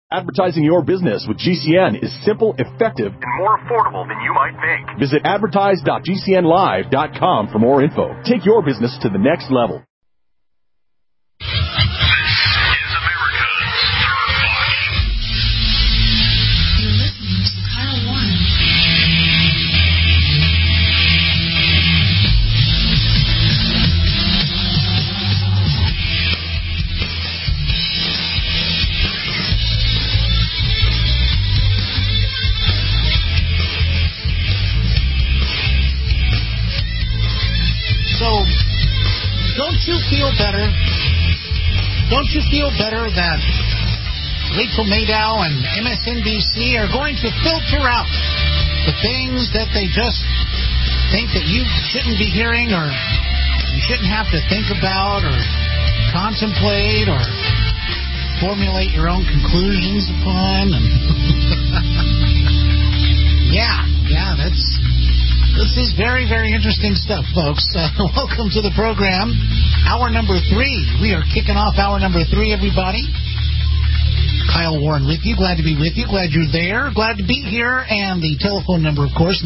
Advertising your business with GCN is simple, effective, and more affordable than you might think. Visit advertise.gcnlive.com for more info. Take your business to the next level. Don't you feel better that Rachel Maddow and MSNBC are going to filter out the things that they just think that you shouldn't be hearing or you shouldn't have to think about or contemplate or formulate your own conclusions upon? And this is very, very interesting stuff, folks. Welcome to the program. Hour number 3. We are kicking off hour number 3, everybody. Kyle Warren with you. Glad to be with you. Glad you're there. Glad to be here. And the telephone number, of course,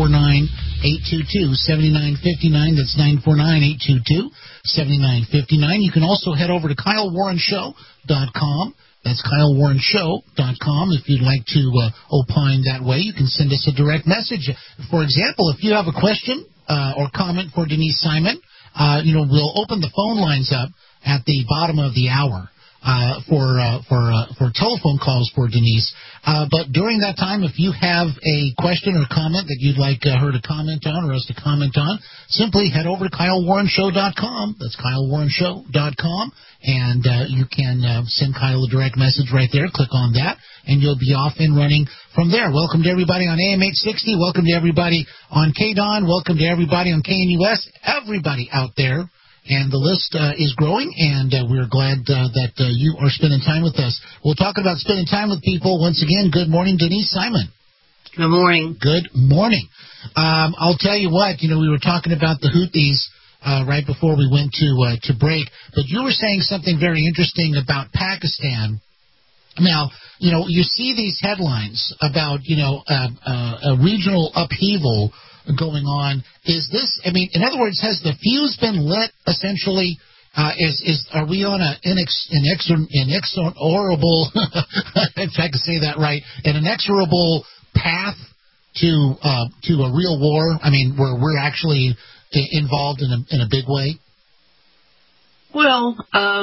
949-822-7959. That's 949-822-7959. You can also head over to KyleWarrenShow.com. That's KyleWarrenShow.com. If you'd like to opine that way, you can send us a direct message. For example, if you have a question or comment for Denise Simon, we'll open the phone lines up at the bottom of the hour for telephone calls for Denise. But during that time, if you have a question or comment that you'd like her to comment on or us to comment on, simply head over to KyleWarrenShow.com. That's KyleWarrenShow.com. And you can send Kyle a direct message right there. Click on that, and you'll be off and running from there. Welcome to everybody on AM 860. Welcome to everybody on KDON. Welcome to everybody on KNUS. Everybody out there. And the list is growing, and we're glad that you are spending time with us. We'll talk about spending time with people. Once again, good morning, Denise Simon. Good morning. Good morning. I'll tell you what, we were talking about the Houthis right before we went to break, but you were saying something very interesting about Pakistan. Now, you see these headlines about, a regional upheaval going on. Is this, in other words, has the fuse been lit, essentially? Are we on an inexorable, if I can say that right, an inexorable path to a real war? Where we're actually involved in a big way? Well,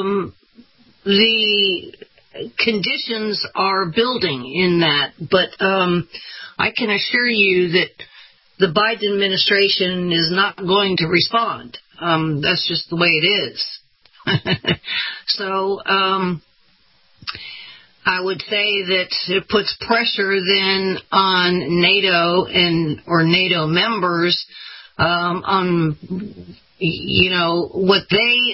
the conditions are building in that, but I can assure you that the Biden administration is not going to respond. That's just the way it is. So I would say that it puts pressure then on NATO or NATO members on what they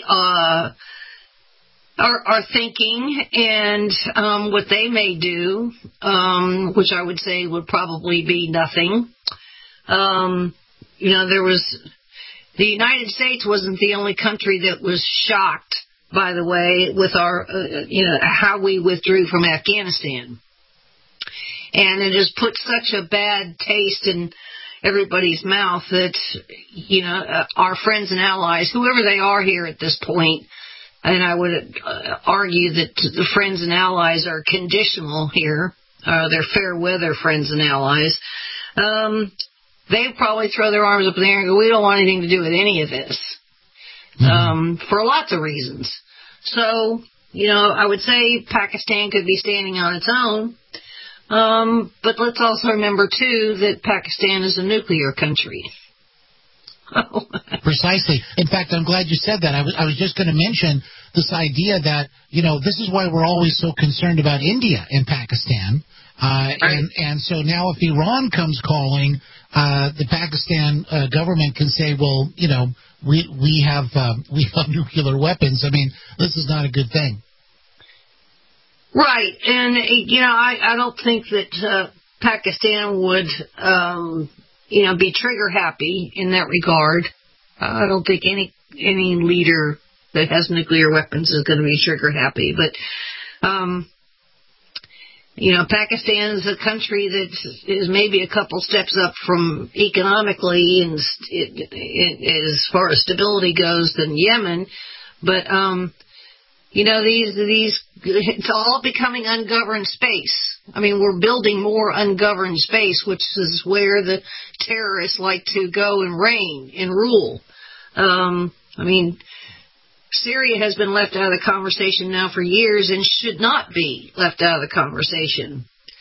are thinking and what they may do, which I would say would probably be nothing. The United States wasn't the only country that was shocked, by the way, with our, how we withdrew from Afghanistan. And it has put such a bad taste in everybody's mouth that, our friends and allies, whoever they are here at this point, and I would argue that the friends and allies are conditional here, they're fair weather friends and allies, they probably throw their arms up in the air and go, we don't want anything to do with any of this, for lots of reasons. So, I would say Pakistan could be standing on its own, but let's also remember, too, that Pakistan is a nuclear country. Precisely. In fact, I'm glad you said that. I was just going to mention this idea that, this is why we're always so concerned about India and Pakistan. And so now if Iran comes calling, the Pakistan government can say, well, we have nuclear weapons. This is not a good thing. Right. And, I don't think that Pakistan would, be trigger happy in that regard. I don't think any leader that has nuclear weapons is going to be trigger happy. But Pakistan is a country that is maybe a couple steps up from economically and as far as stability goes than Yemen. But, these, it's all becoming ungoverned space. I mean, we're building more ungoverned space, which is where the terrorists like to go and reign and rule. Syria has been left out of the conversation now for years and should not be left out of the conversation.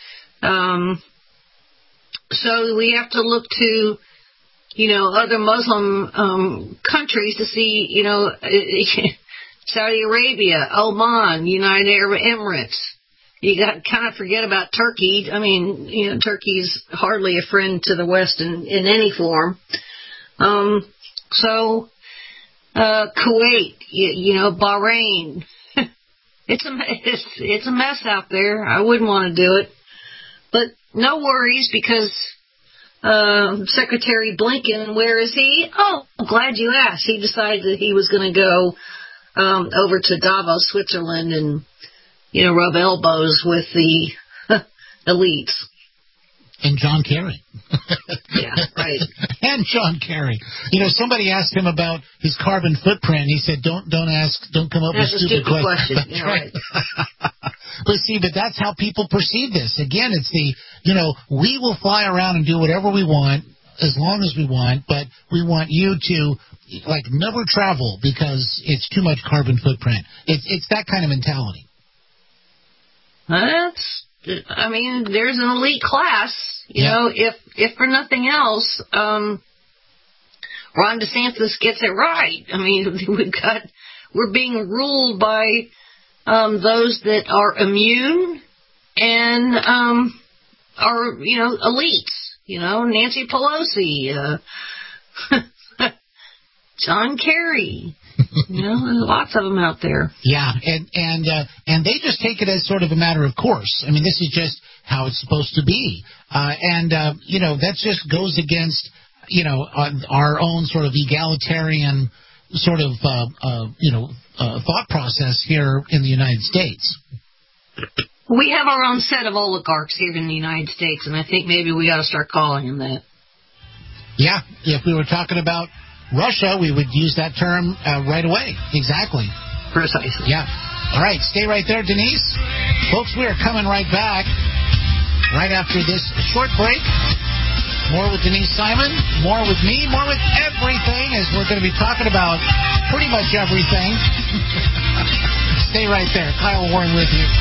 So we have to look to, other Muslim countries to see, Saudi Arabia, Oman, United Arab Emirates. You got kind of forget about Turkey. I mean, Turkey's hardly a friend to the West in any form. Kuwait, Bahrain. It's a mess out there. I wouldn't want to do it. But no worries, because Secretary Blinken, where is he? Oh, I'm glad you asked. He decided that he was going to go over to Davos, Switzerland, and rub elbows with the elites. And John Kerry. Yeah, right. And John Kerry. Somebody asked him about his carbon footprint. He said, don't come up with stupid questions. That's right. But that's how people perceive this. Again, it's we will fly around and do whatever we want as long as we want, but we want you to, never travel because it's too much carbon footprint. It's that kind of mentality. There's an elite class, if for nothing else, Ron DeSantis gets it right. We're being ruled by, those that are immune and, are, elites, Nancy Pelosi, John Kerry. There's lots of them out there. Yeah, and they just take it as sort of a matter of course. This is just how it's supposed to be. That just goes against, our own sort of egalitarian sort of, thought process here in the United States. We have our own set of oligarchs here in the United States, and I think maybe we ought to start calling them that. Yeah, if we were talking about Russia, we would use that term right away. Exactly. Precisely. Yeah. All right, stay right there, Denise. Folks, we are coming right back right after this short break. More with Denise Simon, more with me, more with everything, as we're going to be talking about pretty much everything. Stay right there. Kyle Warren with you.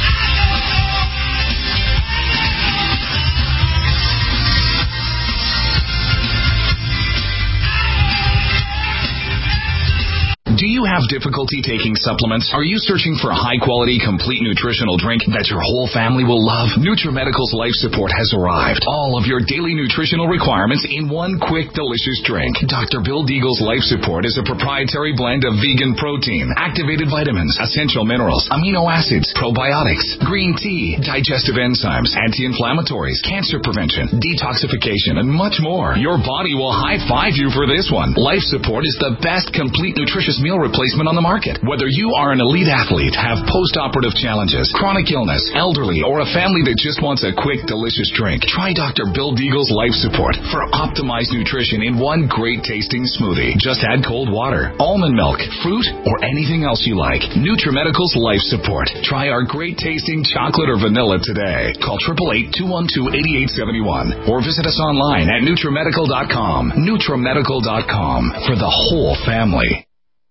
Do you have difficulty taking supplements? Are you searching for a high-quality, complete nutritional drink that your whole family will love? NutriMedical's Life Support has arrived. All of your daily nutritional requirements in one quick, delicious drink. Dr. Bill Deagle's Life Support is a proprietary blend of vegan protein, activated vitamins, essential minerals, amino acids, probiotics, green tea, digestive enzymes, anti-inflammatories, cancer prevention, detoxification, and much more. Your body will high-five you for this one. Life Support is the best complete nutritious meal replacement on the market. Whether you are an elite athlete, have post-operative challenges, chronic illness, elderly, or a family that just wants a quick, delicious drink, try Dr. Bill Deagle's Life Support for optimized nutrition in one great tasting smoothie. Just add cold water, almond milk, fruit, or anything else you like. NutriMedical's Life Support. Try our great tasting chocolate or vanilla today. Call 888-212-8871 or visit us online at NutriMedical.com. NutriMedical.com for the whole family.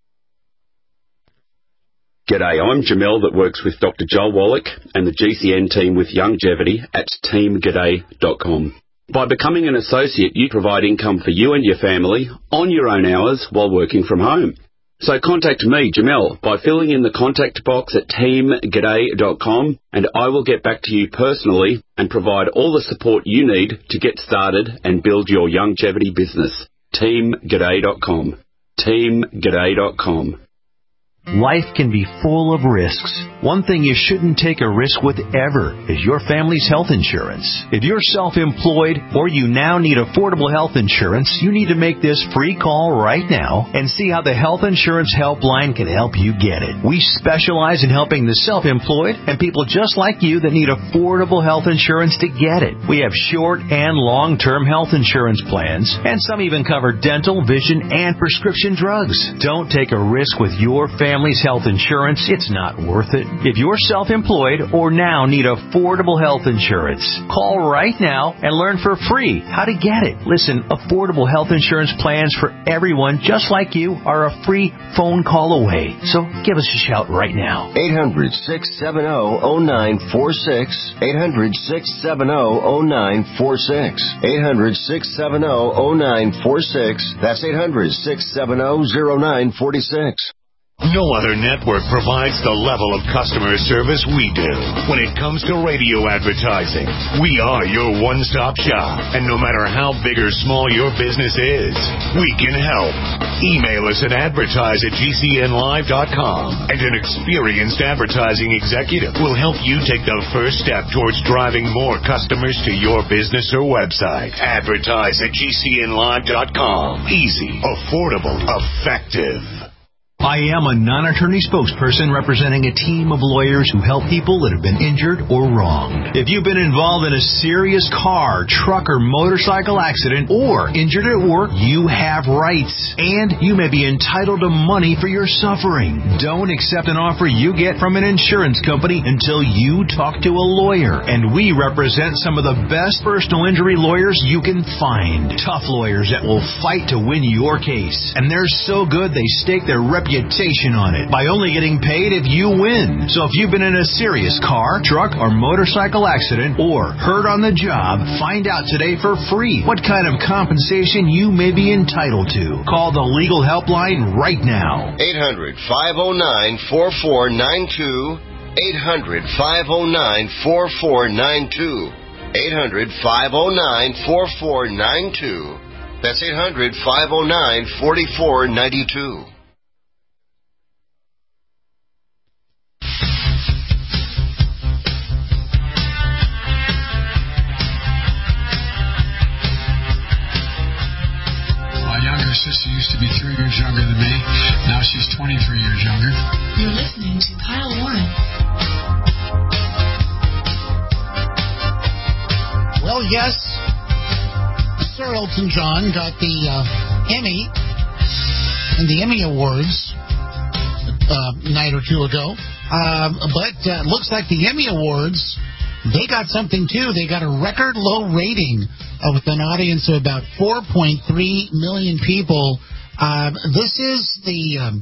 G'day, I'm Jamel that works with Dr. Joel Wallach and the GCN team with Longevity at teamg'day.com. By becoming an associate, you provide income for you and your family on your own hours while working from home. So contact me, Jamel, by filling in the contact box at teamg'day.com, and I will get back to you personally and provide all the support you need to get started and build your longevity business. teamg'day.com. teamg'day.com. Life can be full of risks. One thing you shouldn't take a risk with ever is your family's health insurance. If you're self-employed or you now need affordable health insurance, you need to make this free call right now and see how the Health Insurance Helpline can help you get it. We specialize in helping the self-employed and people just like you that need affordable health insurance to get it. We have short and long-term health insurance plans, and some even cover dental, vision, and prescription drugs. Don't take a risk with your family's health insurance. It's not worth it. If you're self-employed or now need affordable health insurance, call right now and learn for free how to get it. Listen, affordable health insurance plans for everyone just like you are a free phone call away. So give us a shout right now. 800-670-0946. 800-670-0946. 800-670-0946. That's 800-670-0946. No other network provides the level of customer service we do. When it comes to radio advertising, we are your one-stop shop. And no matter how big or small your business is, we can help. Email us at advertise@gcnlive.com, and an experienced advertising executive will help you take the first step towards driving more customers to your business or website. Advertise@gcnlive.com. Easy, affordable, effective. I am a non-attorney spokesperson representing a team of lawyers who help people that have been injured or wronged. If you've been involved in a serious car, truck, or motorcycle accident or injured at work, you have rights, and you may be entitled to money for your suffering. Don't accept an offer you get from an insurance company until you talk to a lawyer, and we represent some of the best personal injury lawyers you can find. Tough lawyers that will fight to win your case, and they're so good they stake their reputation on it by only getting paid if you win. So if you've been in a serious car, truck, or motorcycle accident or hurt on the job, find out today for free what kind of compensation you may be entitled to. Call the legal helpline right now. 800-509-4492. 800-509-4492. 800-509-4492. That's 800-509-4492. My sister used to be 3 years younger than me. Now she's 23 years younger. You're listening to Kyle Warren. Well, yes, Sir Elton John got the Emmy and the Emmy Awards a night or two ago. But looks like the Emmy Awards, they got something too. They got a record low rating with an audience of about 4.3 million people. This is the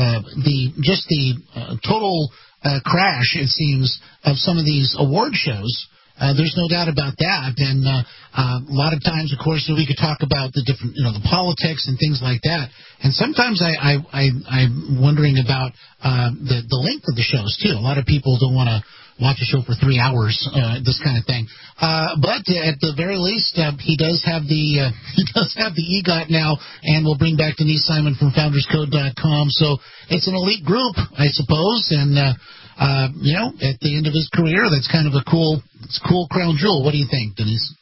total crash, it seems, of some of these award shows. There's no doubt about that. And a lot of times, of course, we could talk about the different, the politics and things like that. And sometimes I'm wondering about the length of the shows too. A lot of people don't want to watch a show for 3 hours, this kind of thing. But at the very least, he does have the EGOT now, and we'll bring back Denise Simon from FoundersCode.com. So it's an elite group, I suppose, and at the end of his career, that's kind of a cool crown jewel. What do you think, Denise?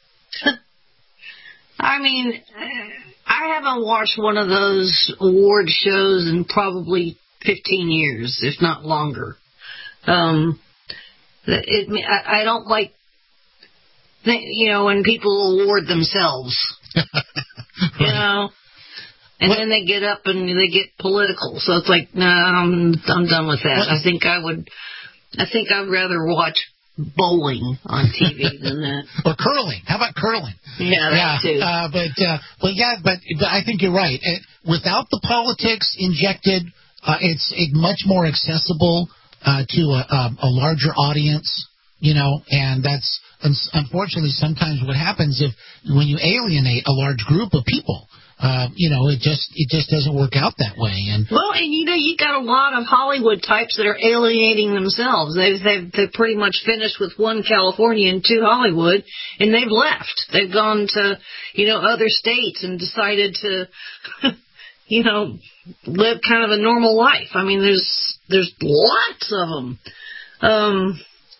I mean, I haven't watched one of those award shows in probably 15 years, if not longer. I don't like, when people award themselves, and then they get up and they get political. So it's like, I'm done with that. I think I'd rather watch bowling on TV than that. Or curling. How about curling? Yeah, that too. But I think you're right. Without the politics injected, it's much more accessible to a larger audience, and that's unfortunately sometimes what happens when you alienate a large group of people. It just doesn't work out that way. And you got a lot of Hollywood types that are alienating themselves. They've pretty much finished with one California and two Hollywood, and they've left. They've gone to other states and decided to live kind of a normal life. I mean, there's lots of them.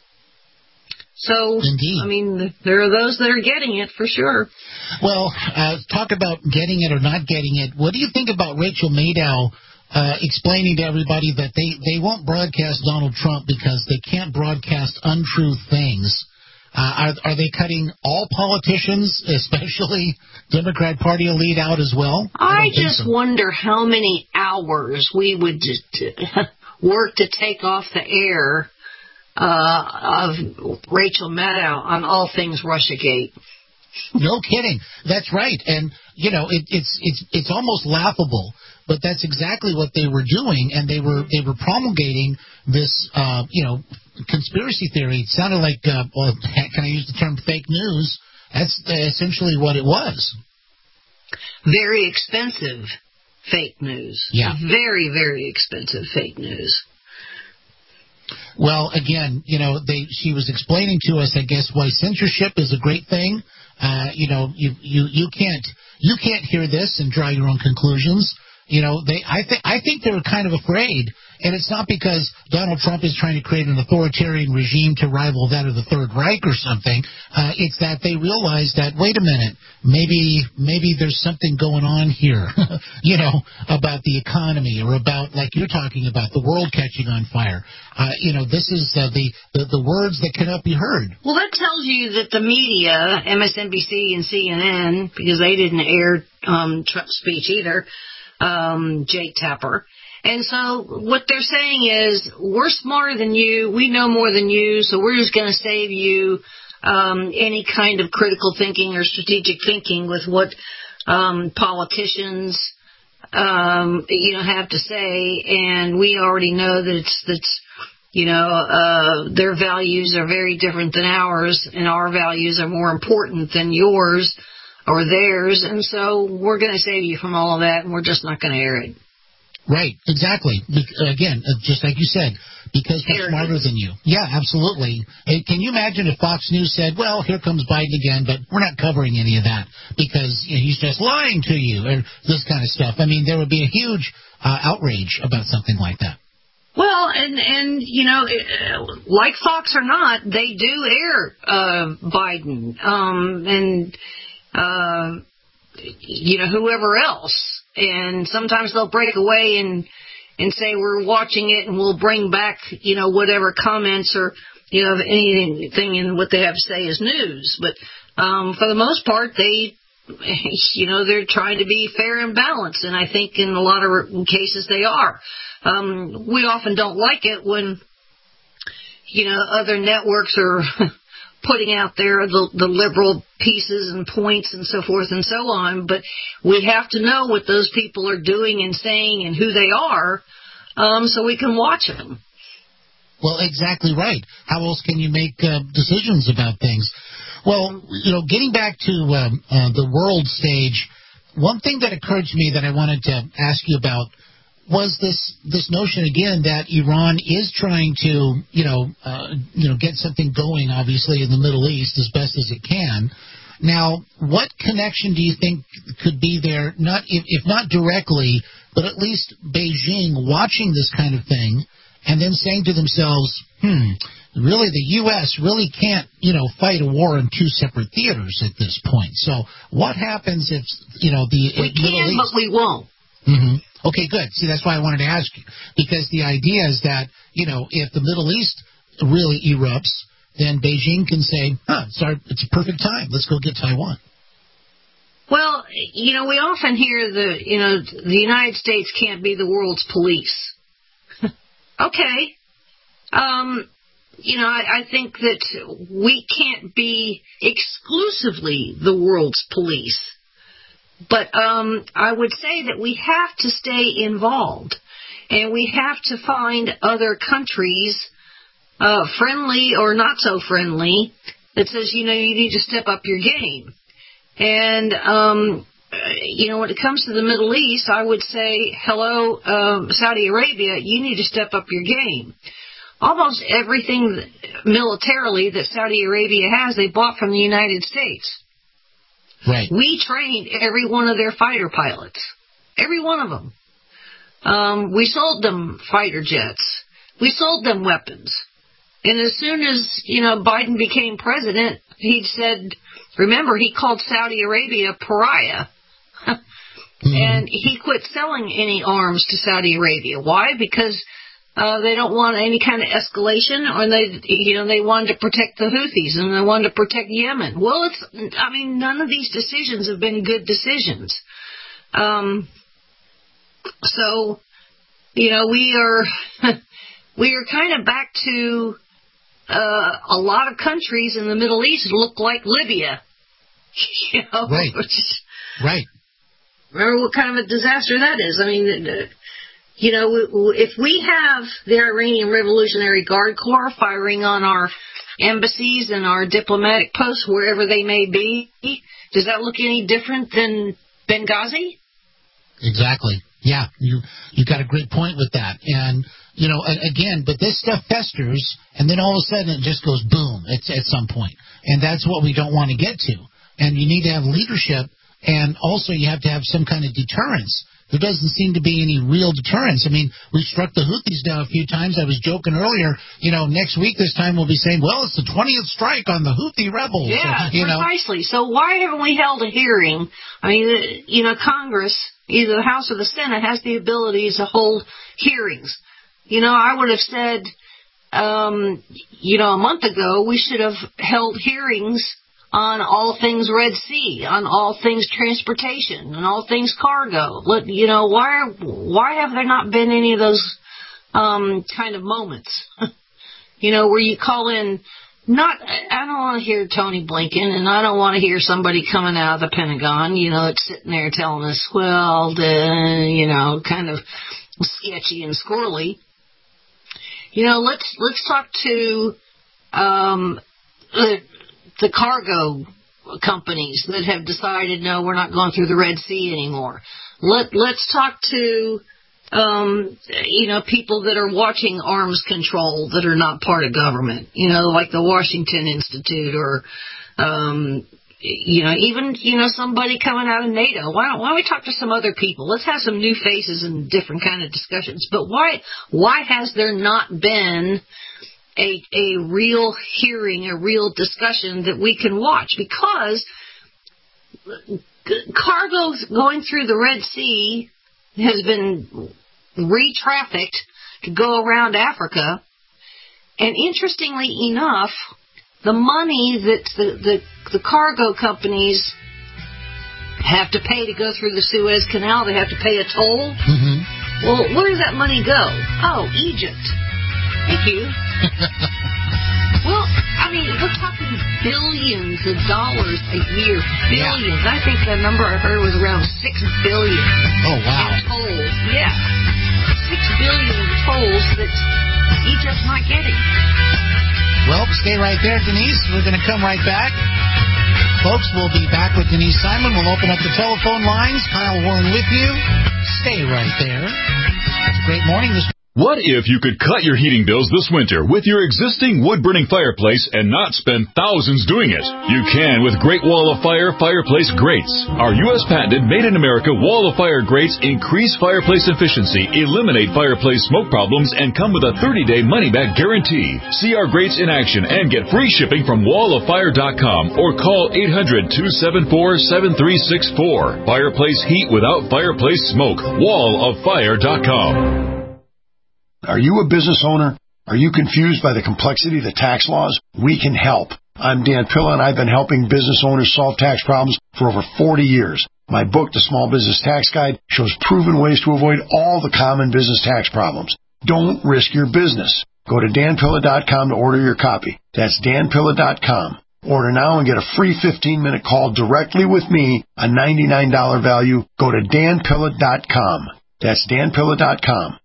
So, indeed. I mean, there are those that are getting it for sure. Well, talk about getting it or not getting it. What do you think about Rachel Maddow explaining to everybody that they won't broadcast Donald Trump because they can't broadcast untrue things? Are they cutting all politicians, especially Democrat Party elite, out as well? I just wonder how many hours we would work to take off the air of Rachel Maddow on all things Russiagate. No kidding. That's right. And, it's almost laughable, but that's exactly what they were doing, and they were promulgating this, conspiracy theory. It sounded like, can I use the term fake news? That's essentially what it was. Very expensive fake news. Yeah. Very, very expensive fake news. Well, again, she was explaining to us, I guess, why censorship is a great thing. You can't hear this and draw your own conclusions. I think they were kind of afraid, and it's not because Donald Trump is trying to create an authoritarian regime to rival that of the Third Reich or something. It's that they realize that, wait a minute, maybe there's something going on here, about the economy or about, like you're talking about, the world catching on fire. This is the words that cannot be heard. Well, that tells you that the media, MSNBC and CNN, because they didn't air Trump's speech either, Jake Tapper. And so what they're saying is, we're smarter than you, we know more than you, so we're just going to save you any kind of critical thinking or strategic thinking with what politicians have to say, and we already know that their values are very different than ours, and our values are more important than yours or theirs, and so we're going to save you from all of that, and we're just not going to air it. Right, exactly. Again, just like you said, because we're smarter than you. Yeah, absolutely. Hey, can you imagine if Fox News said, well, here comes Biden again, but we're not covering any of that because he's just lying to you, or this kind of stuff. I mean, there would be a huge outrage about something like that. Well, and like Fox or not, they do air Biden and whoever else. And sometimes they'll break away and say we're watching it, and we'll bring back, whatever comments or, anything in what they have to say is news. But for the most part, they're trying to be fair and balanced, and I think in a lot of cases they are. We often don't like it when, other networks are putting out there the liberal pieces and points and so forth and so on, but we have to know what those people are doing and saying and who they are, so we can watch them. Well, exactly right. How else can you make decisions about things? Well, getting back to the world stage, one thing that occurred to me that I wanted to ask you about was this notion again that Iran is trying to, get something going, obviously, in the Middle East as best as it can. Now, what connection do you think could be there? Not if not directly, but at least Beijing watching this kind of thing and then saying to themselves, really, the U.S. really can't, fight a war in two separate theaters at this point. So what happens if, the we Middle can, East... but we won't. Mm-hmm. Okay, good. See, that's why I wanted to ask you. Because the idea is that, if the Middle East really erupts, then Beijing can say, it's a perfect time. Let's go get Taiwan. Well, we often hear the United States can't be the world's police. Okay. I think that we can't be exclusively the world's police. But I would say that we have to stay involved, and we have to find other countries, friendly or not so friendly, that says, you need to step up your game. And, when it comes to the Middle East, I would say, hello, Saudi Arabia, you need to step up your game. Almost everything militarily that Saudi Arabia has, they bought from the United States. Right. We trained every one of their fighter pilots. Every one of them. We sold them fighter jets. We sold them weapons. And as soon as, Biden became president, he said, remember, he called Saudi Arabia pariah. And he quit selling any arms to Saudi Arabia. Why? Because they don't want any kind of escalation, or they wanted to protect the Houthis and they wanted to protect Yemen. Well, none of these decisions have been good decisions. So, we are kind of back to a lot of countries in the Middle East look like Libya. Right. Right. Remember what kind of a disaster that is. If we have the Iranian Revolutionary Guard Corps firing on our embassies and our diplomatic posts, wherever they may be, does that look any different than Benghazi? Exactly. Yeah, you got a great point with that. And, again, but this stuff festers, and then all of a sudden it just goes boom at some point. And that's what we don't want to get to. And you need to have leadership, and also you have to have some kind of deterrence. There doesn't seem to be any real deterrence. We struck the Houthis down a few times. I was joking earlier, next week this time we'll be saying, well, it's the 20th strike on the Houthi rebels. Yeah, precisely. So why haven't we held a hearing? Congress, either the House or the Senate, has the ability to hold hearings. I would have said, a month ago, we should have held hearings on all things Red Sea, on all things transportation, and all things cargo. Why have there not been any of those kind of moments? Where you call in. I don't want to hear Tony Blinken, and I don't want to hear somebody coming out of the Pentagon, that's sitting there telling us, kind of sketchy and squirrely. Let's talk to the cargo companies that have decided, no, we're not going through the Red Sea anymore. Let's talk to, people that are watching arms control that are not part of government, like the Washington Institute or, even, somebody coming out of NATO. Why don't we talk to some other people? Let's have some new faces and different kind of discussions. But why has there not been a real hearing, a real discussion that we can watch? Because cargo going through the Red Sea has been re-trafficked to go around Africa. And interestingly enough, the money that the cargo companies have to pay to go through the Suez Canal, they have to pay a toll. Mm-hmm. Well, where does that money go? Oh, Egypt. Thank you. Well, we're talking billions of dollars a year. Billions. Yeah. I think the number I heard was around $6 billion. Oh, wow. In tolls. Yeah. $6 billion in tolls that Egypt's not getting. Well, stay right there, Denise. We're going to come right back. Folks, we'll be back with Denise Simon. We'll open up the telephone lines. Kyle Warren with you. Stay right there. It's a great morning this morning. What if you could cut your heating bills this winter with your existing wood-burning fireplace and not spend thousands doing it? You can with Great Wall of Fire fireplace grates. Our U.S. patented made-in-America Wall of Fire grates increase fireplace efficiency, eliminate fireplace smoke problems, and come with a 30-day money-back guarantee. See our grates in action and get free shipping from walloffire.com or call 800-274-7364. Fireplace heat without fireplace smoke. walloffire.com. Are you a business owner? Are you confused by the complexity of the tax laws? We can help. I'm Dan Pilla, and I've been helping business owners solve tax problems for over 40 years. My book, The Small Business Tax Guide, shows proven ways to avoid all the common business tax problems. Don't risk your business. Go to danpilla.com to order your copy. That's danpilla.com. Order now and get a free 15-minute call directly with me, a $99 value. Go to danpilla.com. That's danpilla.com.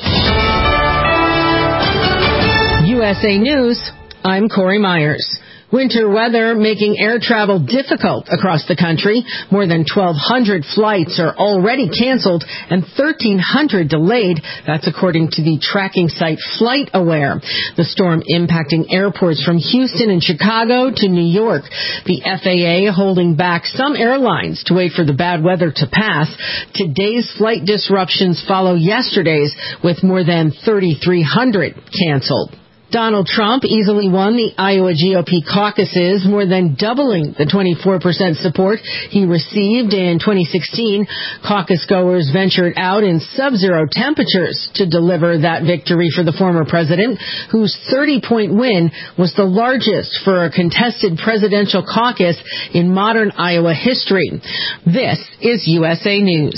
USA News, I'm Corey Myers. Winter weather making air travel difficult across the country. More than 1,200 flights are already canceled and 1,300 delayed. That's according to the tracking site FlightAware. The storm impacting airports from Houston and Chicago to New York. The FAA holding back some airlines to wait for the bad weather to pass. Today's flight disruptions follow yesterday's, with more than 3,300 canceled. Donald Trump easily won the Iowa GOP caucuses, more than doubling the 24% support he received in 2016. Caucus goers ventured out in sub-zero temperatures to deliver that victory for the former president, whose 30-point win was the largest for a contested presidential caucus in modern Iowa history. This is USA News.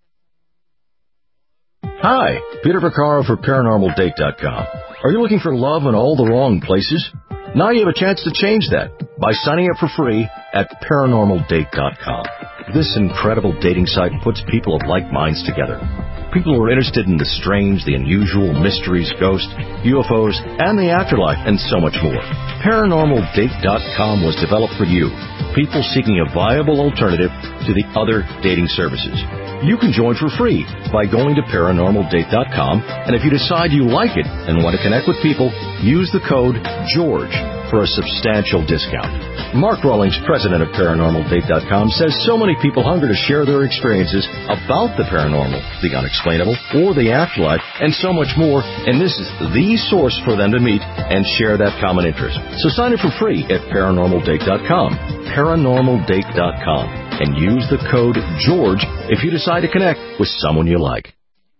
Hi, Peter Vaccaro for ParanormalDate.com. Are you looking for love in all the wrong places? Now you have a chance to change that by signing up for free at ParanormalDate.com. This incredible dating site puts people of like minds together. People who are interested in the strange, the unusual, mysteries, ghosts, UFOs, and the afterlife, and so much more. ParanormalDate.com was developed for you, people seeking a viable alternative to the other dating services. You can join for free by going to ParanormalDate.com, and if you decide you like it and want to connect with people, use the code GEORGE for a substantial discount. Mark Rawlings, president of ParanormalDate.com, says so many people hunger to share their experiences about the paranormal, the unexplainable, or the afterlife, and so much more, and this is the source for them to meet and share that common interest. So sign up for free at ParanormalDate.com, ParanormalDate.com, and use the code GEORGE if you decide to connect with someone you like.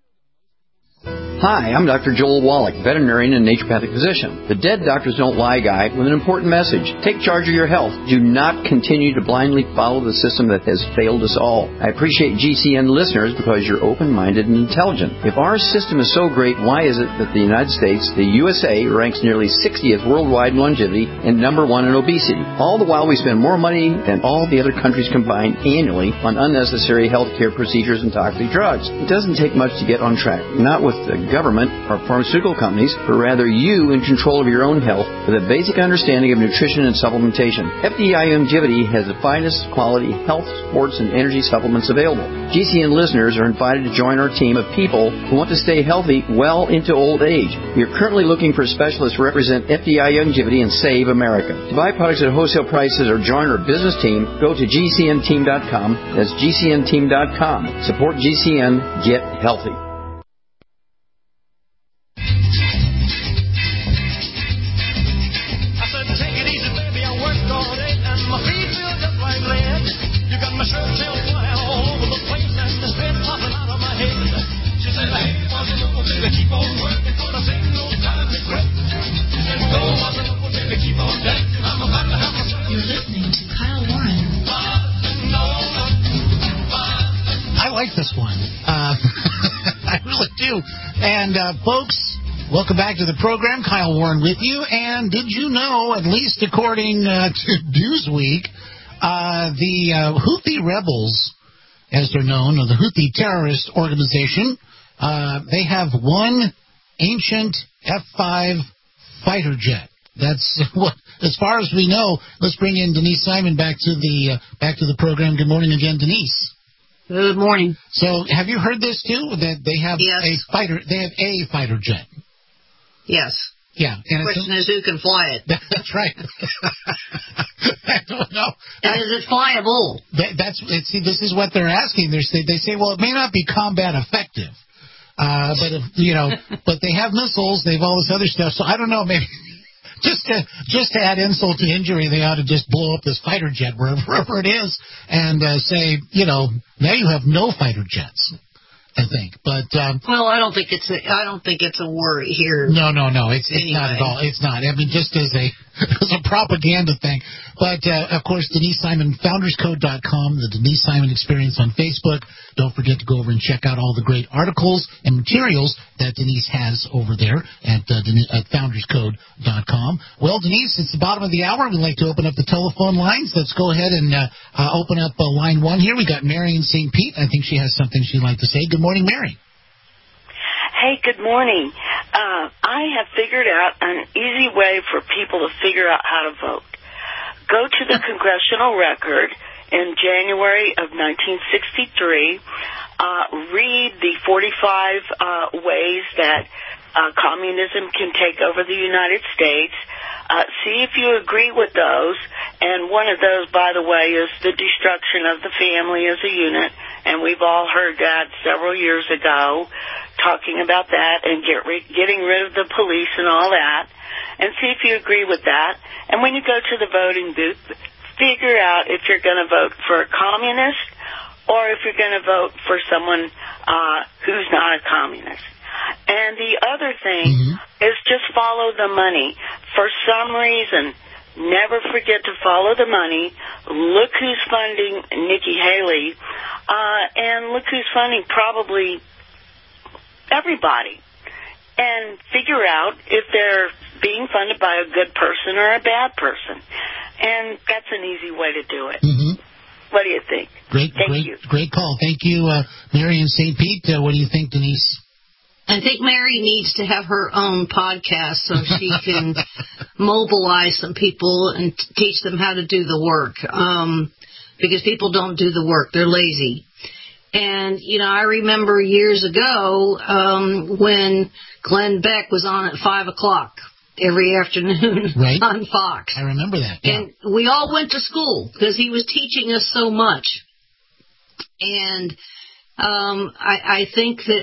Hi, I'm Dr. Joel Wallach, veterinarian and naturopathic physician. The Dead Doctors Don't Lie guy with an important message. Take charge of your health. Do not continue to blindly follow the system that has failed us all. I appreciate GCN listeners because you're open-minded and intelligent. If our system is so great, why is it that the United States, the USA, ranks nearly 60th worldwide in longevity and number 1 in obesity? All the while we spend more money than all the other countries combined annually on unnecessary health care procedures and toxic drugs. It doesn't take much to get on track. Not with the government or pharmaceutical companies, but rather you in control of your own health with a basic understanding of nutrition and supplementation. FDI Longevity has the finest quality health, sports, and energy supplements available. GCN listeners are invited to join our team of people who want to stay healthy well into old age. We are currently looking for specialists to represent FDI Longevity and Save America. To buy products at wholesale prices or join our business team, go to GCNteam.com. That's GCNteam.com. Support GCN. Get healthy. You're listening to Kyle Warren. I like this one. I really do. And, folks, welcome back to the program. Kyle Warren with you. And did you know, at least according to Newsweek, the Houthi rebels, as they're known, or the Houthi terrorist organization, they have one ancient F-5 fighter jet. That's what, as far as we know. Let's bring in Denise Simon back to the program. Good morning again, Denise. Good morning. So, have you heard this too? That they have a fighter. They have a fighter jet. Yes. Yeah. And the question is, who can fly it? That's right. I don't know. And is it flyable? See, this is what they're asking. They say, well, it may not be combat effective, but if, but they have missiles. They have all this other stuff. So I don't know. Maybe just to add insult to injury, they ought to just blow up this fighter jet wherever it is, and say, now you have no fighter jets. I think, but well, I don't think it's a worry here. No, it's not at all. It's not. I mean, just as a propaganda thing. But of course, Denise Simon, FoundersCode.com, the Denise Simon Experience on Facebook. Don't forget to go over and check out all the great articles and materials that Denise has over there at FoundersCode.com. Well, Denise, it's the bottom of the hour. We'd like to open up the telephone lines. Let's go ahead and open up line 1 here. We got Mary in St. Pete. I think she has something she'd like to say. Good morning, Mary. Hey, good morning. I have figured out an easy way for people to figure out how to vote. go to the Congressional Record in January of 1963, read the 45 ways that communism can take over the United States. See if you agree with those. And one of those, by the way, is the destruction of the family as a unit. And we've all heard that several years ago, talking about that and getting rid of the police and all that. And see if you agree with that. And when you go to the voting booth, figure out if you're going to vote for a communist or if you're going to vote for someone who's not a communist. And the other thing is just follow the money. For some reason, never forget to follow the money. Look who's funding Nikki Haley, and look who's funding probably everybody. And figure out if they're being funded by a good person or a bad person. And that's an easy way to do it. What do you think? Great call. Thank you, Mary in St. Pete. What do you think, Denise? I think Mary needs to have her own podcast so she can mobilize some people and teach them how to do the work. Because people don't do the work. They're lazy. And, I remember years ago when Glenn Beck was on at 5 o'clock every afternoon on Fox. I remember that. Yeah. And we all went to school because he was teaching us so much. And I think that,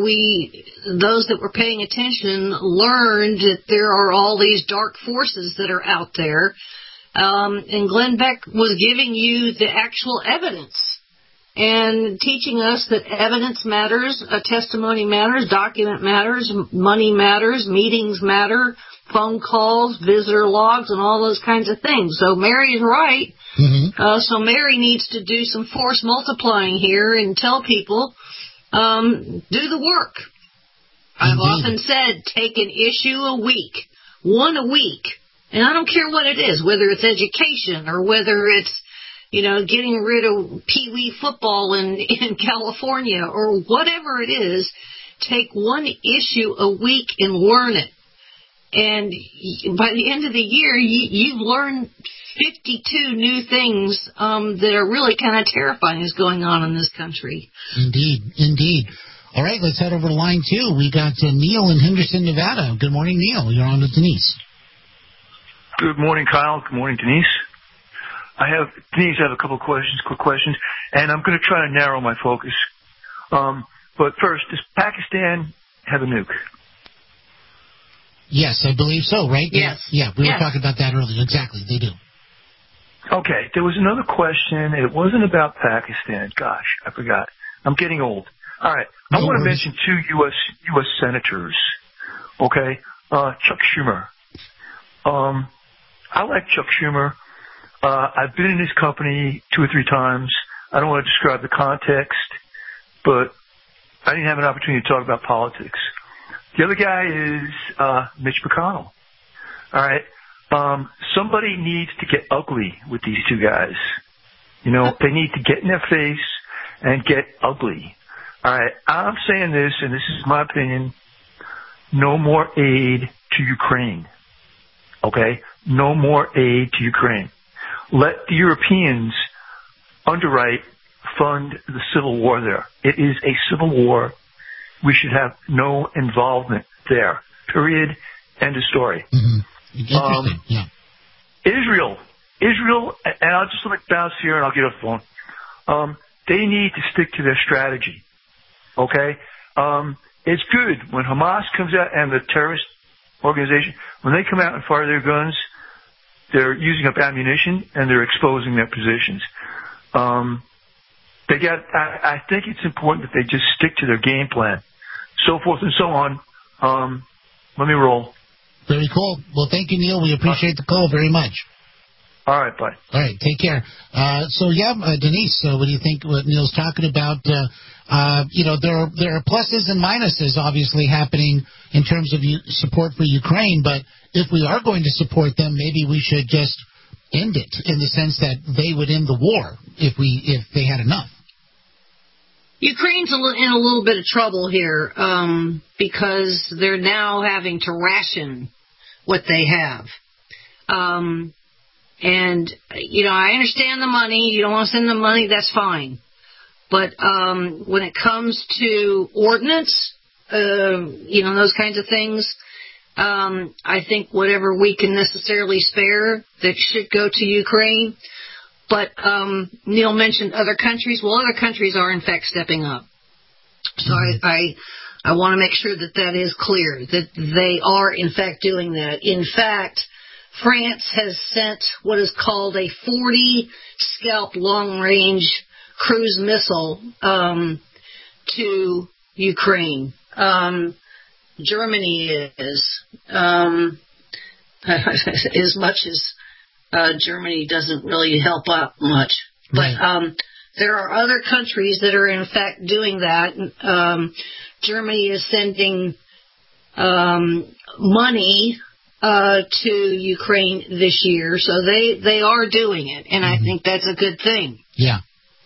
those that were paying attention learned that there are all these dark forces that are out there. And Glenn Beck was giving you the actual evidence and teaching us that evidence matters, a testimony matters, document matters, money matters, meetings matter, phone calls, visitor logs, and all those kinds of things. So Mary is right. So Mary needs to do some force multiplying here and tell people, do the work. I've often said, take an issue a week, one a week. And I don't care what it is, whether it's education or whether it's, getting rid of Pee-wee football in California or whatever it is. Take one issue a week and learn it. And by the end of the year, you've learned 52 new things that are really kind of terrifying is going on in this country. Indeed. All right, let's head over to line 2. We got Neil in Henderson, Nevada. Good morning, Neil. You're on with Denise. Good morning, Kyle. Good morning, Denise. I have a couple of quick questions, and I'm going to try to narrow my focus. But first, does Pakistan have a nuke? Yes, I believe so, right? Yes. Yeah, we were talking about that earlier. Exactly, they do. Okay, there was another question. It wasn't about Pakistan. Gosh, I forgot. I'm getting old. All right, I want to mention 2 U.S. senators. Okay, Chuck Schumer. I like Chuck Schumer. I've been in his company 2 or 3 times. I don't want to describe the context, but I didn't have an opportunity to talk about politics. The other guy is Mitch McConnell. All right. Somebody needs to get ugly with these 2 guys. They need to get in their face and get ugly. All right. I'm saying this, and this is my opinion, no more aid to Ukraine. Okay? No more aid to Ukraine. Let the Europeans underwrite, fund the civil war there. It is a civil war. We should have no involvement there. Period. End of story. Interesting. Yeah. Israel, and I'll just let it bounce here and I'll get off the phone. They need to stick to their strategy. Okay? It's good when Hamas comes out and the terrorist organization, when they come out and fire their guns, they're using up ammunition and they're exposing their positions. I think it's important that they just stick to their game plan. So forth and so on. Let me roll. Very cool. Well, thank you, Neil. We appreciate the call very much. All right, bye. All right, take care. Denise, what do you think what Neil's talking about? There are pluses and minuses, obviously, happening in terms of support for Ukraine, but if we are going to support them, maybe we should just end it in the sense that they would end the war if they had enough. Ukraine's in a little bit of trouble here because they're now having to ration what they have. And, I understand the money. You don't want to send the money, that's fine. But when it comes to ordnance, those kinds of things, I think whatever we can necessarily spare that should go to Ukraine. But Neil mentioned other countries. Well, other countries are, in fact, stepping up. So I want to make sure that is clear, that they are, in fact, doing that. In fact, France has sent what is called a 40 Scalp long-range cruise missile to Ukraine. Germany is, as much as Germany doesn't really help out much. But there are other countries that are, in fact, doing that. Germany is sending money to Ukraine this year, so they are doing it, and I think that's a good thing. Yeah.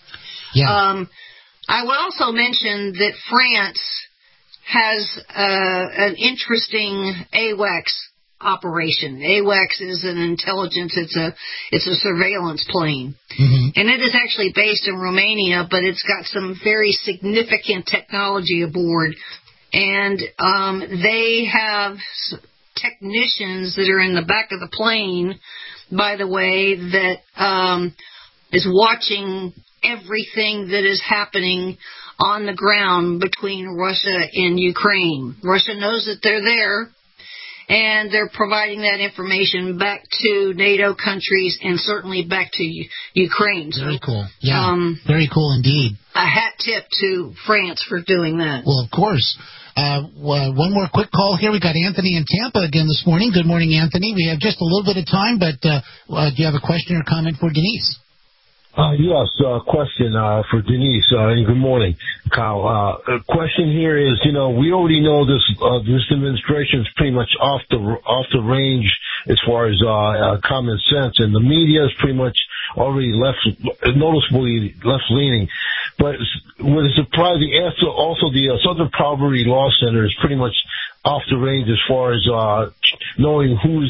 I would also mention that France has an interesting AWACS operation. AWACS is an intelligence. It's a surveillance plane, and it is actually based in Romania, but it's got some very significant technology aboard, and they have technicians that are in the back of the plane, by the way, that is watching everything that is happening on the ground between Russia and Ukraine. Russia knows that they're there, and they're providing that information back to NATO countries and certainly back to Ukraine. Very cool. Yeah, very cool indeed. A hat tip to France for doing that. Well, of course. One more quick call here. We got Anthony in Tampa again this morning. Good morning, Anthony. We have just a little bit of time, but do you have a question or comment for Denise? Yes, question for Denise. Good morning, Kyle. Question here is, we already know this administration is pretty much off the range as far as common sense, and the media is pretty much already noticeably left leaning. But what is surprising, also the Southern Poverty Law Center is pretty much off the range as far as knowing who's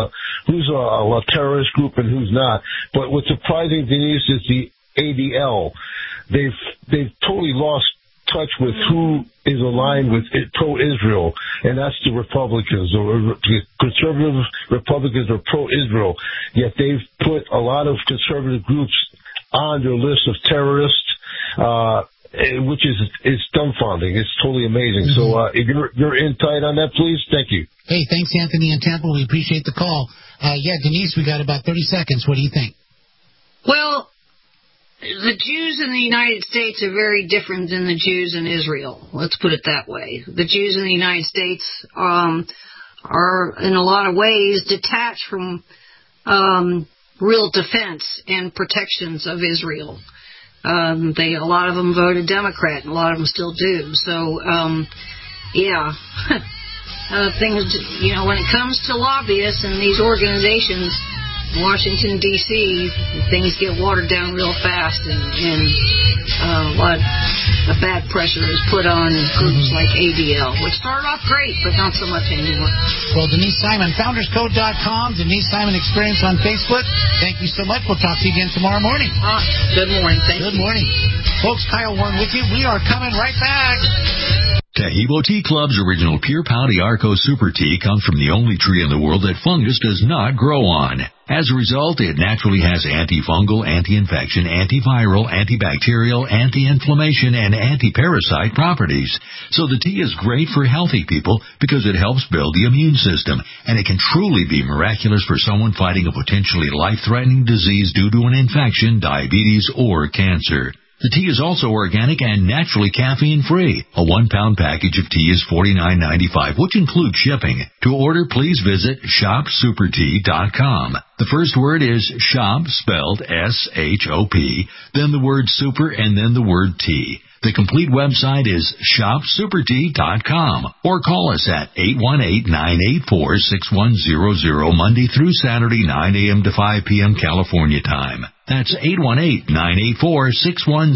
a terrorist group and who's not. But what's surprising, Denise, is the ADL. They've totally lost touch with who is aligned with pro-Israel, and that's the Republicans. The conservative Republicans are pro-Israel, yet they've put a lot of conservative groups on their list of terrorists, which is dumbfounding. It's totally amazing. So your insight on that, please? Thank you. Hey, thanks, Anthony in Tampa. We appreciate the call. Denise, we got about 30 seconds. What do you think? Well, the Jews in the United States are very different than the Jews in Israel. Let's put it that way. The Jews in the United States are, in a lot of ways, detached from real defense and protections of Israel. A lot of them voted Democrat, and a lot of them still do. So, things, when it comes to lobbyists and these organizations, Washington, D.C., things get watered down real fast, and a lot of bad pressure is put on groups like ADL, which started off great, but not so much anymore. Well, Denise Simon, FoundersCode.com, Denise Simon Experience on Facebook. Thank you so much. We'll talk to you again tomorrow morning. Good morning. Thank you. Good morning. Folks, Kyle Warren with you. We are coming right back. Taheebo Tea Club's original Pure Pouty Arco Super Tea comes from the only tree in the world that fungus does not grow on. As a result, it naturally has antifungal, anti-infection, antiviral, antibacterial, anti-inflammation, and anti-parasite properties. So the tea is great for healthy people because it helps build the immune system, and it can truly be miraculous for someone fighting a potentially life-threatening disease due to an infection, diabetes, or cancer. The tea is also organic and naturally caffeine-free. A 1-pound package of tea is $49.95, which includes shipping. To order, please visit shopsupertea.com. The first word is shop, spelled S-H-O-P, then the word super, and then the word tea. The complete website is shopsupertea.com, or call us at 818-984-6100 Monday through Saturday, 9 a.m. to 5 p.m. California time. That's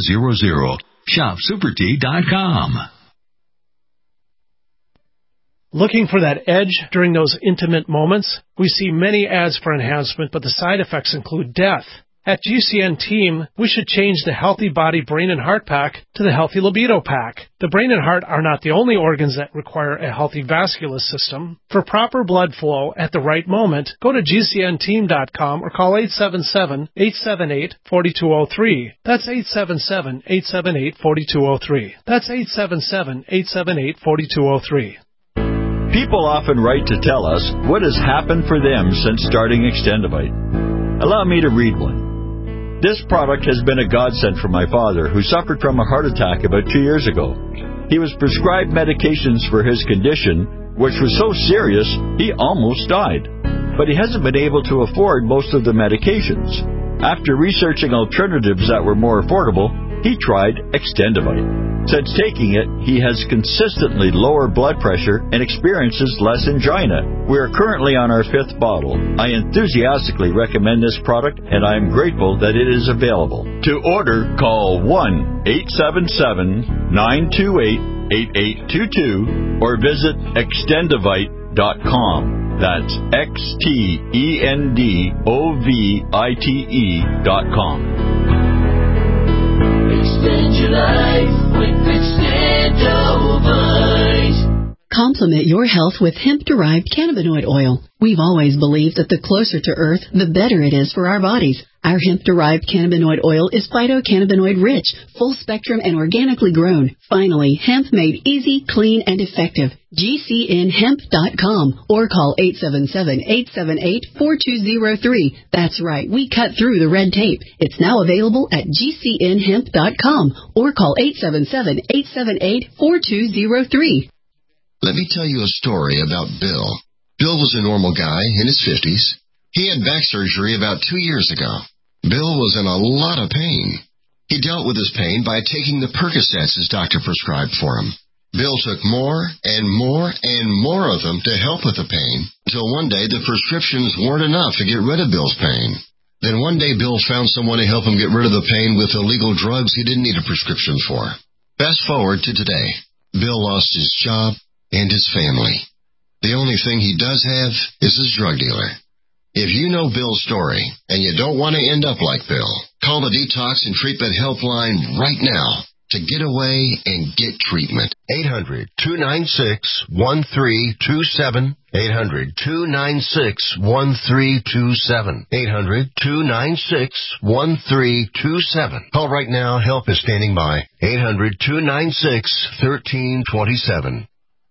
818-984-6100. shopsupertea.com. Looking for that edge during those intimate moments? We see many ads for enhancement, but the side effects include death. At GCN Team, we should change the Healthy Body Brain and Heart Pack to the Healthy Libido Pack. The brain and heart are not the only organs that require a healthy vascular system. For proper blood flow at the right moment, go to GCNteam.com or call 877-878-4203. That's 877-878-4203. That's 877-878-4203. People often write to tell us what has happened for them since starting Extendivite. Allow me to read one. This product has been a godsend for my father, who suffered from a heart attack about 2 years ago. He was prescribed medications for his condition, which was so serious he almost died. But he hasn't been able to afford most of the medications. After researching alternatives that were more affordable, he tried Extendivite. Since taking it, he has consistently lower blood pressure and experiences less angina. We are currently on our 5th bottle. I enthusiastically recommend this product, and I am grateful that it is available. To order, call 1-877-928-8822 or visit Extendivite.com. That's Extendovite.com. Extend your life with Extendovite. Complement your health with hemp-derived cannabinoid oil. We've always believed that the closer to Earth, the better it is for our bodies. Our hemp-derived cannabinoid oil is phytocannabinoid-rich, full-spectrum, and organically grown. Finally, hemp made easy, clean, and effective. GCNhemp.com or call 877-878-4203. That's right, we cut through the red tape. It's now available at GCNhemp.com or call 877-878-4203. Let me tell you a story about Bill. Bill was a normal guy in his 50s. He had back surgery about 2 years ago. Bill was in a lot of pain. He dealt with his pain by taking the Percocets his doctor prescribed for him. Bill took more and more and more of them to help with the pain, until one day the prescriptions weren't enough to get rid of Bill's pain. Then one day Bill found someone to help him get rid of the pain with illegal drugs he didn't need a prescription for. Fast forward to today. Bill lost his job and his family. The only thing he does have is his drug dealer. If you know Bill's story and you don't want to end up like Bill, call the Detox and Treatment Helpline right now to get away and get treatment. 800-296-1327. 800-296-1327. 800-296-1327. Call right now. Help is standing by. 800-296-1327.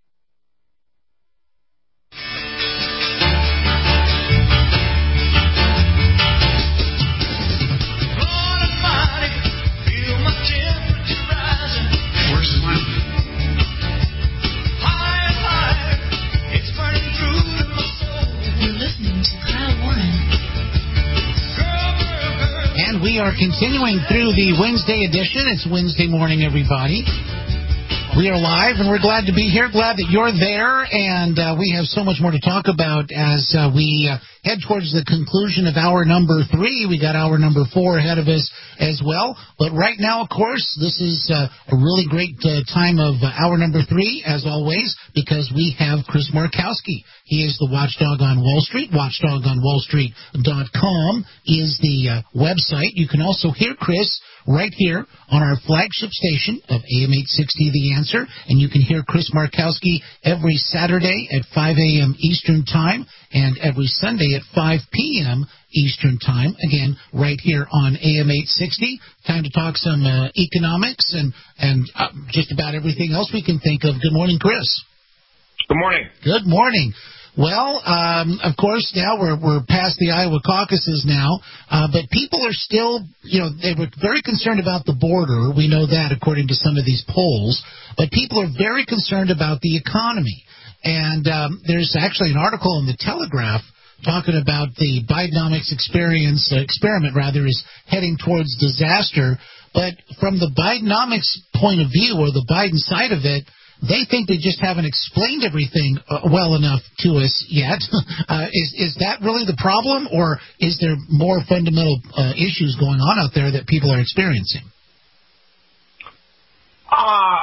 We are continuing through the Wednesday edition. It's Wednesday morning, everybody. We are live, and we're glad to be here. Glad that you're there, and we have so much more to talk about as we head towards the conclusion of hour number 3. We got hour number 4 ahead of us as well. But right now, of course, this is a really great time of hour number 3, as always, because we have Chris Markowski. He is the watchdog on Wall Street. Watchdogonwallstreet.com is the website. You can also hear Chris right here on our flagship station of AM 860 The Answer, and you can hear Chris Markowski every Saturday at 5 a.m. Eastern Time and every Sunday at 5 p.m. Eastern Time, again, right here on AM 860. Time to talk some economics and just about everything else we can think of. Good morning, Chris. Good morning. Good morning. Well, of course, now we're past the Iowa caucuses now, but people are still, they were very concerned about the border. We know that according to some of these polls, but people are very concerned about the economy. And there's actually an article in the Telegraph talking about the Bidenomics experiment is heading towards disaster. But from the Bidenomics point of view, or the Biden side of it, they think they just haven't explained everything well enough to us yet. Is that really the problem, or is there more fundamental issues going on out there that people are experiencing?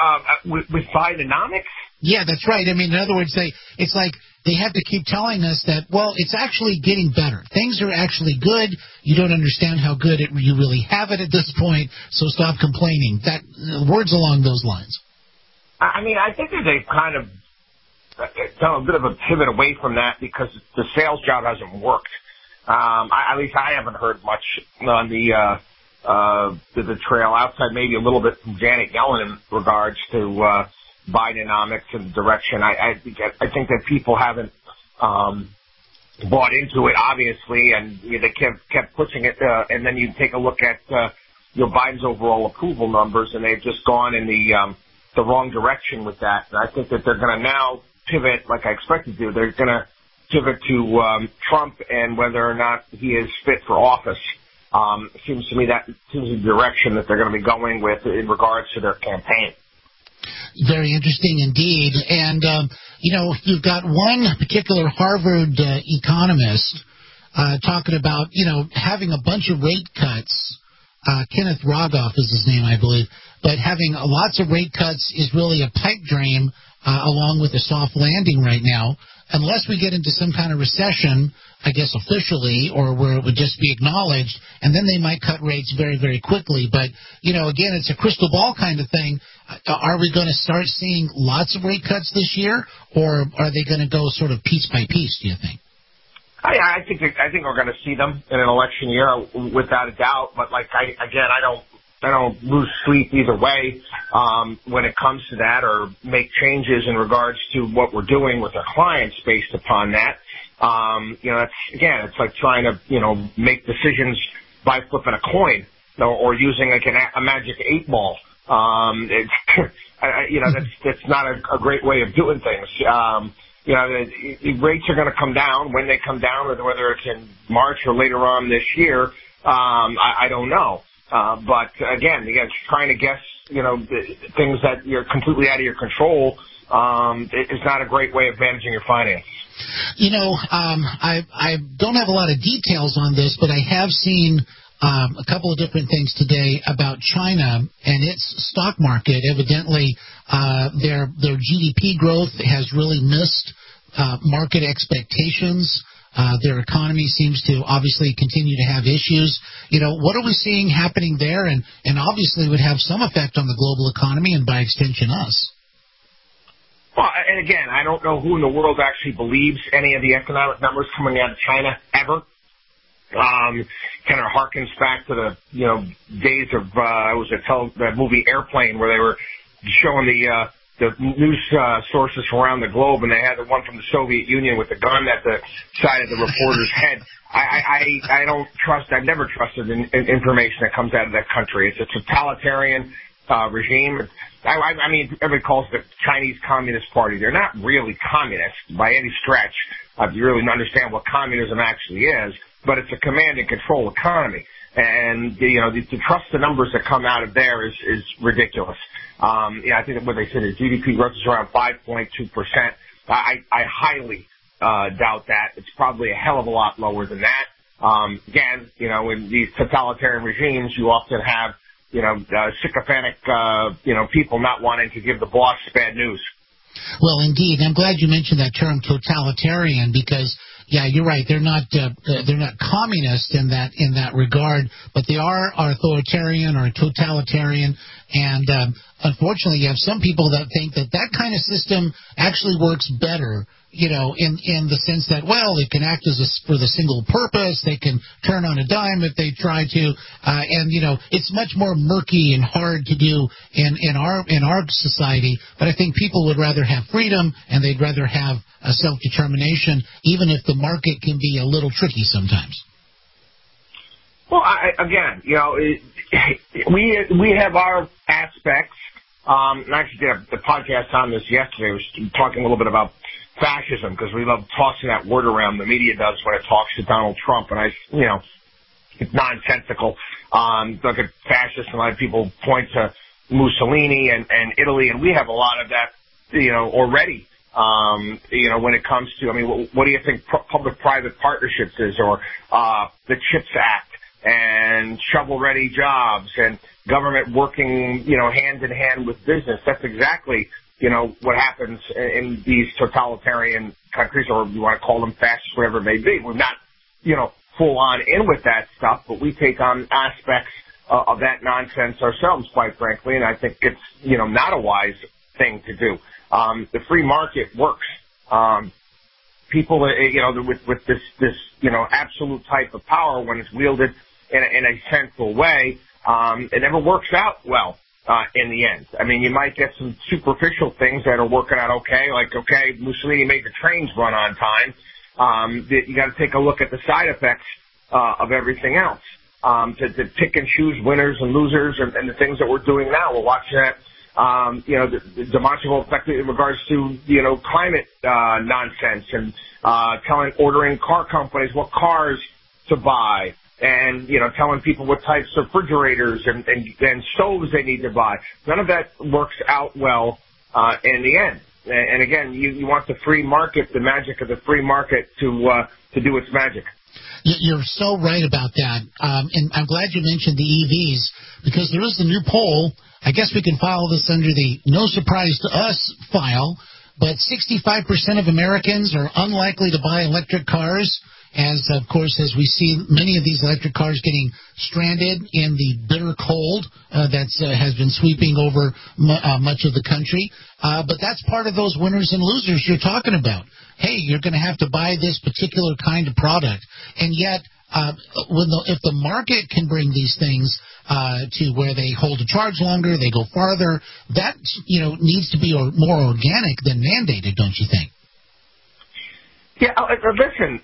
with Bidenomics? Yeah, that's right. I mean, in other words, it's like they have to keep telling us that, well, it's actually getting better. Things are actually good. You don't understand how good you really have it at this point, so stop complaining. Words along those lines. I mean, I think that they've kind of done a bit of a pivot away from that because the sales job hasn't worked. At least I haven't heard much on the trail outside maybe a little bit from Janet Yellen in regards to Bidenomics and direction. I think that people haven't bought into it, obviously, and they kept pushing it. And then you take a look at Biden's overall approval numbers, and they've just gone in the wrong direction with that. And I think that they're going to now pivot, like I expected to. They're going to pivot to Trump and whether or not he is fit for office. It seems to me that seems the direction that they're going to be going with in regards to their campaign. Very interesting indeed. And, you've got one particular Harvard economist talking about, having a bunch of rate cuts. Kenneth Rogoff is his name, I believe. But having lots of rate cuts is really a pipe dream along with a soft landing right now. Unless we get into some kind of recession, I guess officially, or where it would just be acknowledged, and then they might cut rates very, very quickly. But, again, it's a crystal ball kind of thing. Are we going to start seeing lots of rate cuts this year, or are they going to go sort of piece by piece, do you think? I think we're going to see them in an election year, without a doubt. But I don't lose sleep either way when it comes to that, or make changes in regards to what we're doing with our clients based upon that. It's like trying to make decisions by flipping a coin or using a magic 8 ball. That's not a great way of doing things. The rates are going to come down. When they come down, whether it's in March or later on this year, I don't know. But again, trying to guess, things that you're completely out of your control, is not a great way of managing your finances. I don't have a lot of details on this, but I have seen a couple of different things today about China and its stock market. Evidently, their GDP growth has really missed market expectations. Their economy seems to obviously continue to have issues. What are we seeing happening there? And obviously would have some effect on the global economy and by extension us. Well, and again, I don't know who in the world actually believes any of the economic numbers coming out of China ever. Kind of harkens back to the days of that movie Airplane, where they were showing the news sources from around the globe, and they had the one from the Soviet Union with the gun at the side of the reporter's head. I don't trust. I've never trusted in information that comes out of that country. It's a totalitarian regime. I mean, everybody calls it the Chinese Communist Party. They're not really communist by any stretch. You really understand what communism actually is, but it's a command and control economy. And, to trust the numbers that come out of there is ridiculous. I think that what they said is GDP growth is around 5.2%. I highly doubt that. It's probably a hell of a lot lower than that. Again, in these totalitarian regimes, you often have sycophantic, people not wanting to give the boss bad news. Well, indeed. I'm glad you mentioned that term totalitarian because, yeah, you're right. They're not communist in that regard, but they are authoritarian or totalitarian. And unfortunately, you have some people that think that kind of system actually works better. In the sense that, well, it can act for the single purpose. They can turn on a dime if they try to, and it's much more murky and hard to do in our society. But I think people would rather have freedom, and they'd rather have a self-determination, even if the market can be a little tricky sometimes. Well, we have our aspects. I actually did the podcast on this yesterday. I was talking a little bit about fascism, because we love tossing that word around. The media does when it talks to Donald Trump, and it's nonsensical. Look at fascists, and a lot of people point to Mussolini and Italy, and we have a lot of that, already. When it comes to, what do you think public-private partnerships is, or the CHIPS Act, and shovel-ready jobs and government working, hand in hand with business. That's exactly, what happens in these totalitarian countries, or you want to call them fascist, whatever it may be. We're not, full on in with that stuff, but we take on aspects of that nonsense ourselves, quite frankly, and I think it's, not a wise thing to do. The free market works. People, with this, absolute type of power, when it's wielded in a central way, it never works out well, in the end. I mean, you might get some superficial things that are working out okay, like, Mussolini made the trains run on time. You got to take a look at the side effects, of everything else. To pick and choose winners and losers and the things that we're doing now. We're watching that, the demonstrable effect in regards to, climate, nonsense and, ordering car companies what cars to buy and, telling people what types of refrigerators and stoves they need to buy. None of that works out well, in the end. And again, you want the free market, the magic of the free market to do its magic. You're so right about that. And I'm glad you mentioned the EVs, because there is the new poll. I guess we can file this under the no surprise to us file, but 65% of Americans are unlikely to buy electric cars, as, of course, as we see many of these electric cars getting stranded in the bitter cold that has been sweeping over much of the country. But that's part of those winners and losers you're talking about. Hey, you're going to have to buy this particular kind of product. And yet, if the market can bring these things to where they hold a charge longer, they go farther, that, needs to be more organic than mandated, don't you think? Yeah, listen,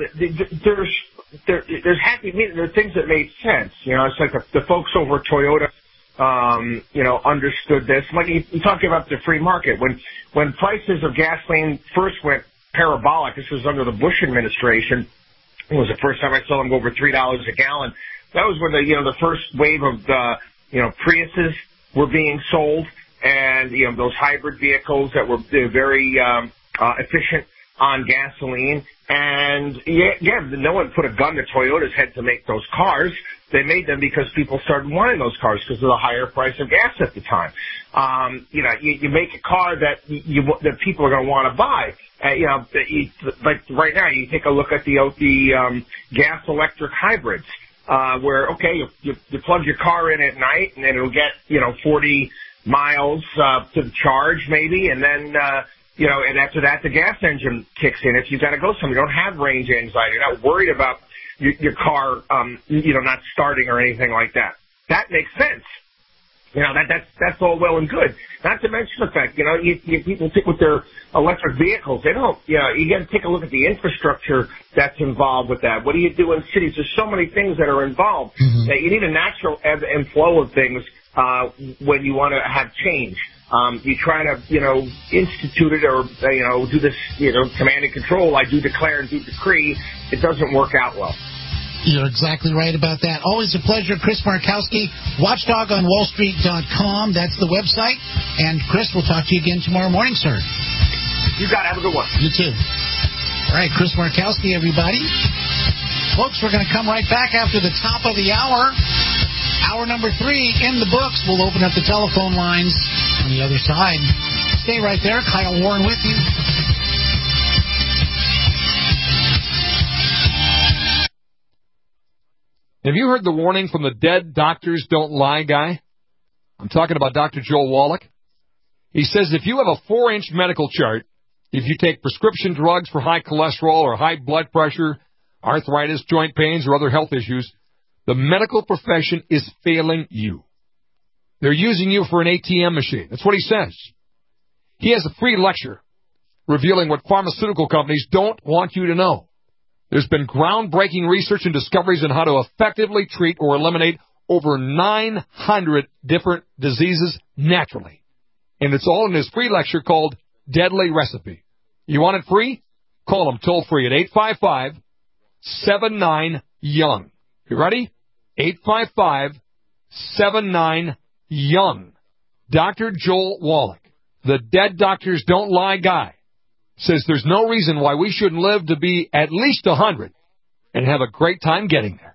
there's happy meetings, there are things that made sense. It's like the folks over at Toyota, understood this. Like you're talking about the free market. When prices of gasoline first went parabolic, this was under the Bush administration. It was the first time I saw them go over $3 a gallon. That was when the first wave of Priuses were being sold, and those hybrid vehicles that were very efficient on gasoline. And no one put a gun to Toyota's head to make those cars. They made them because people started wanting those cars because of the higher price of gas at the time. You make a car that people are going to want to buy. Like right now, you take a look at the gas electric hybrids, where you plug your car in at night and then it'll get 40 miles to the charge maybe, and then and after that the gas engine kicks in. If you've got to go somewhere, you don't have range anxiety. You're not worried about your car, not starting or anything like that. That makes sense. That's all well and good. Not to mention the fact, people think with their electric vehicles, they don't, you got to take a look at the infrastructure that's involved with that. What do you do in cities? There's so many things that are involved that you need a natural ebb and flow of things, when you want to have change. You try to, institute it or, do this, command and control. I do declare and do decree. It doesn't work out well. You're exactly right about that. Always a pleasure. Chris Markowski, watchdogonwallstreet.com. That's the website. And, Chris, we'll talk to you again tomorrow morning, sir. You got it. Have a good one. You too. All right, Chris Markowski, everybody. Folks, we're going to come right back after the top of the hour. Hour number 3 in the books. We'll open up the telephone lines on the other side. Stay right there. Kyle Warren with you. Have you heard the warning from the dead doctors don't lie guy? I'm talking about Dr. Joel Wallach. He says if you have a 4-inch medical chart, if you take prescription drugs for high cholesterol or high blood pressure, arthritis, joint pains, or other health issues, the medical profession is failing you. They're using you for an ATM machine. That's what he says. He has a free lecture revealing what pharmaceutical companies don't want you to know. There's been groundbreaking research and discoveries on how to effectively treat or eliminate over 900 different diseases naturally. And it's all in his free lecture called Deadly Recipe. You want it free? Call him toll free at 855-79-YOUNG. You ready? 855-79-YOUNG. Dr. Joel Wallach, the dead doctors don't lie guy, says there's no reason why we shouldn't live to be at least 100 and have a great time getting there.